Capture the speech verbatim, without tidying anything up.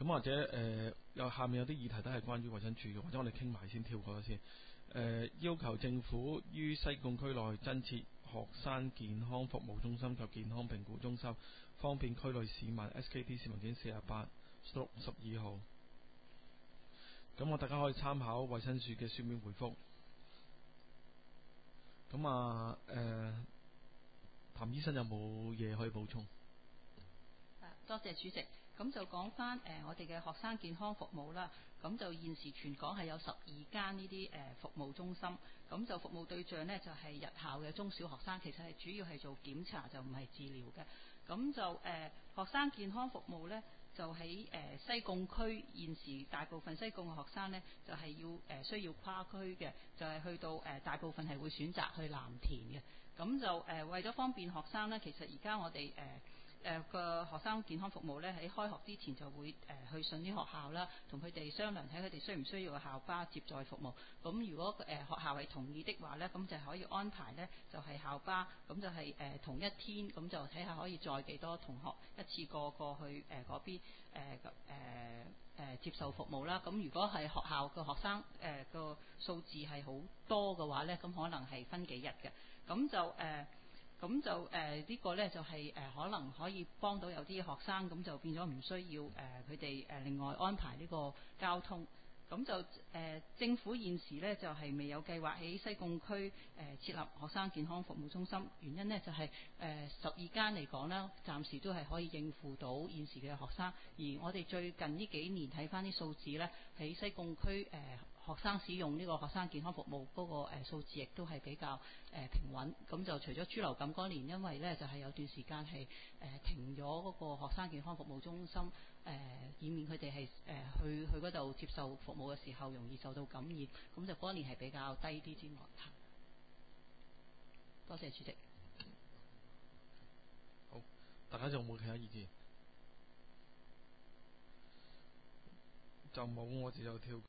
咁或者誒有、呃、下面有啲議題都係關於衛生署嘅，或者我哋傾埋先，跳過咗先。誒、呃、要求政府於西貢區內增設學生健康服務中心及健康評估中心，方便區內市民。S K T 市民件四十八十二號。咁我大家可以參考衛生署嘅書面回覆。咁啊誒，譚醫生有冇嘢可以補充？ 多謝主席。咁就講翻誒我哋嘅學生健康服務啦。咁就現時全港係有十二間呢啲誒服務中心。咁就服務對象呢，就係、是、日校嘅中小學生，其實係主要係做檢查，就唔係治療嘅。咁就誒、呃、學生健康服務呢，就喺誒、呃、西貢區現時大部分西貢嘅學生呢，就係、是、要誒、呃、需要跨區嘅，就係、是、去到誒、呃、大部分係會選擇去藍田嘅。咁就誒、呃、為咗方便學生呢，其實而家我哋誒。呃誒個、呃、學生健康服務咧，喺開學之前就會誒、呃、去信啲學校啦，同佢哋商量睇佢哋需唔需要校巴接載服務。咁如果誒、呃、學校係同意的話咧，咁就可以安排咧，就係、是、校巴，咁就係、是、誒、呃、同一天，咁就睇下可以載幾多同學一次過過去誒嗰、呃、邊誒誒、呃呃、接受服務啦。咁如果係學校嘅學生誒個、呃、數字係好多嘅話咧，咁可能係分幾日嘅。咁就誒。呃咁就誒、呃這個、呢個咧就係、是、誒、呃、可能可以幫到有啲學生，咁就變咗唔需要誒佢哋誒另外安排呢個交通。咁就誒、呃、政府現時咧就係、是、未有計劃喺西貢區誒、呃、設立學生健康服務中心，原因咧就係誒十二間嚟講啦，暫時都係可以應付到現時嘅學生。而我哋最近呢幾年睇翻啲數字咧，喺西貢區誒。呃學生使用呢個學生健康服務嗰個誒數字亦都係比較誒平穩。咁就除咗豬流感嗰年，因為咧就係有段時間係誒停咗嗰個學生健康服務中心，誒以免佢哋係誒去去嗰度接受服務嘅時候容易受到感染。咁就嗰年係比較低啲之外。多謝主席。 好，大家仲有冇其他意見？就冇，我哋就跳。